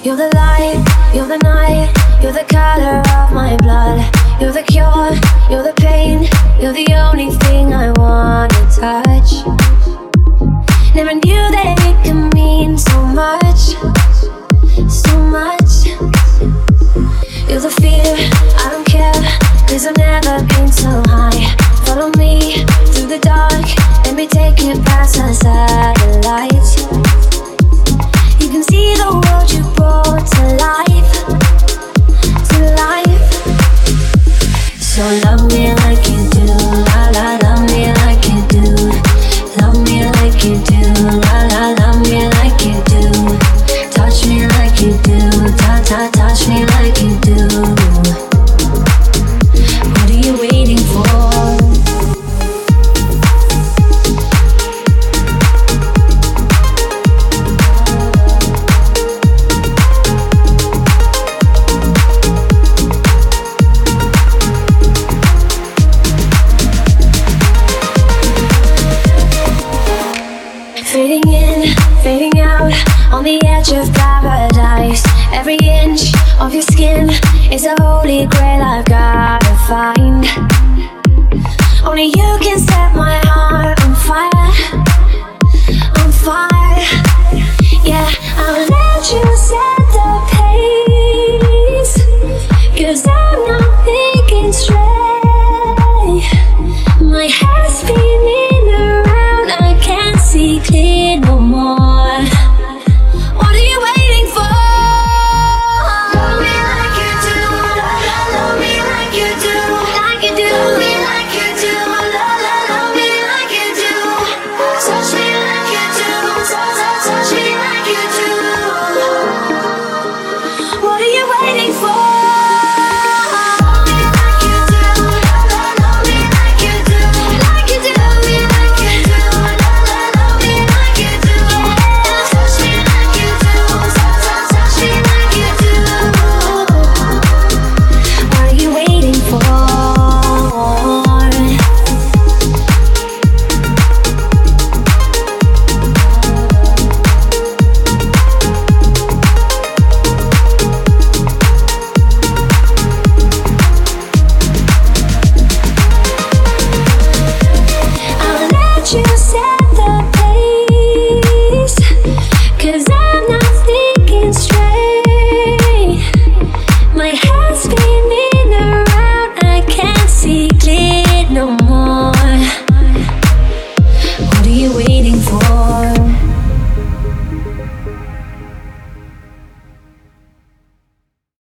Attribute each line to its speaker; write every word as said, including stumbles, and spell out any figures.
Speaker 1: You're the light, you're the night, you're the color of my blood. You're the cure, you're the pain, you're the only thing I wanna touch. Never knew that it could mean so much, so much. You're the fear, I don't care, cause I've never been so high. Follow me through the dark, let me take you past the satellites. You can see the world you brought to life, to life. So love me like you do, la la, love me like you do. Love me like you do, la la, love me like you do. Touch me like you do, ta ta, touch me like you do. What are you waiting for? Fading in, fading out, on the edge of paradise. Every inch of your skin is a holy grail I've gotta find. Only you can set my heart on fire, on fire.